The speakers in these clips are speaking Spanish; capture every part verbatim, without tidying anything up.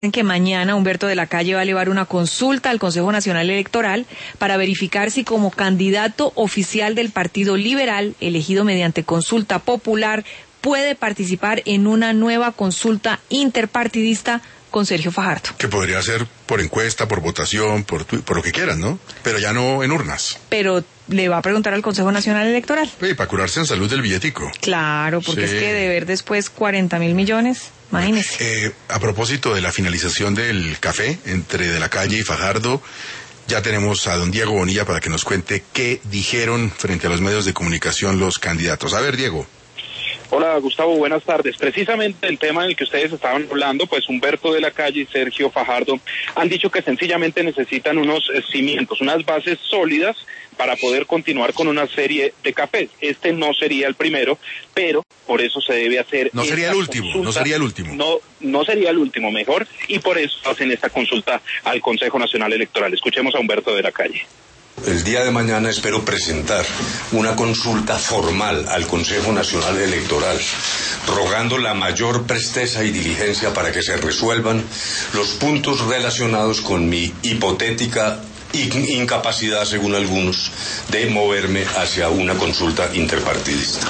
que mañana Humberto de la Calle va a elevar una consulta al Consejo Nacional Electoral para verificar si como candidato oficial del Partido Liberal, elegido mediante consulta popular, puede participar en una nueva consulta interpartidista con Sergio Fajardo. Que podría ser por encuesta, por votación, por, por lo que quieran, ¿no? Pero ya no en urnas. Pero le va a preguntar al Consejo Nacional Electoral. Sí, para curarse en salud del billetico. Claro, porque sí. Es que deber después cuarenta mil millones, imagínese. Eh, a propósito de la finalización del café entre De la Calle y Fajardo, ya tenemos a don Diego Bonilla para que nos cuente qué dijeron frente a los medios de comunicación los candidatos. A ver, Diego. Hola Gustavo, buenas tardes. Precisamente el tema en el que ustedes estaban hablando, pues Humberto de la Calle y Sergio Fajardo han dicho que sencillamente necesitan unos eh, cimientos, unas bases sólidas para poder continuar con una serie de cafés. Este no sería el primero, pero por eso se debe hacer... No sería el último, consulta. no sería el último. No, no sería el último, mejor, y por eso hacen esta consulta al Consejo Nacional Electoral. Escuchemos a Humberto de la Calle. El día de mañana espero presentar una consulta formal al Consejo Nacional Electoral, rogando la mayor presteza y diligencia para que se resuelvan los puntos relacionados con mi hipotética incapacidad, según algunos, de moverme hacia una consulta interpartidista.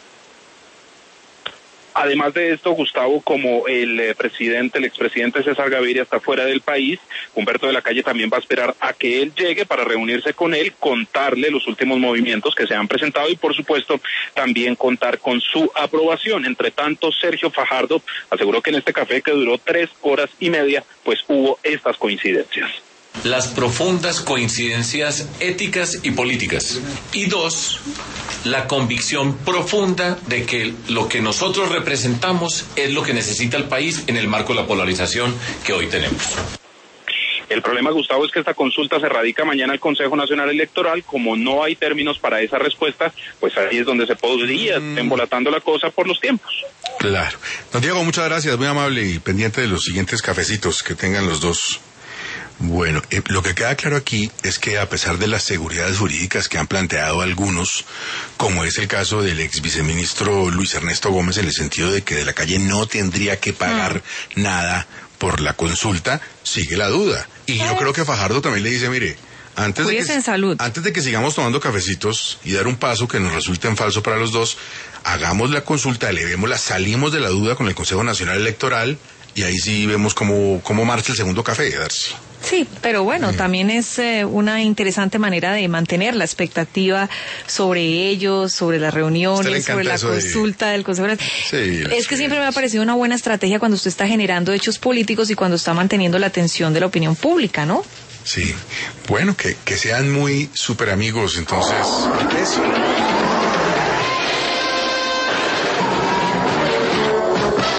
Además de esto, Gustavo, como el eh, presidente, el expresidente César Gaviria está fuera del país, Humberto de la Calle también va a esperar a que él llegue para reunirse con él, contarle los últimos movimientos que se han presentado y, por supuesto, también contar con su aprobación. Entre tanto, Sergio Fajardo aseguró que en este café, que duró tres horas y media, pues hubo estas coincidencias. Las profundas coincidencias éticas y políticas. Y dos, la convicción profunda de que lo que nosotros representamos es lo que necesita el país en el marco de la polarización que hoy tenemos. El problema, Gustavo, es que esta consulta se radica mañana al Consejo Nacional Electoral. Como no hay términos para esa respuesta, pues ahí es donde se podría mm. embolatando la cosa por los tiempos. Claro. Don Diego, muchas gracias, muy amable y pendiente de los siguientes cafecitos que tengan los dos. Bueno, eh, lo que queda claro aquí es que a pesar de las seguridades jurídicas que han planteado algunos, como es el caso del ex viceministro Luis Ernesto Gómez, en el sentido de que De la Calle no tendría que pagar mm. nada por la consulta, sigue la duda. Y yo creo que Fajardo también le dice, mire, antes de, que, en salud. antes de que sigamos tomando cafecitos y dar un paso que nos resulte en falso para los dos, hagamos la consulta, elevémosla, salimos de la duda con el Consejo Nacional Electoral y ahí sí vemos cómo, cómo marcha el segundo café, Darcy. Sí, pero bueno, mm. también es eh, una interesante manera de mantener la expectativa sobre ellos, sobre las reuniones, sobre la consulta de... del Consejo. Sí, es que siempre me ha parecido una buena estrategia cuando usted está generando hechos políticos y cuando está manteniendo la atención de la opinión pública, ¿no? Sí, bueno, que, que sean muy súper amigos, entonces... Eso.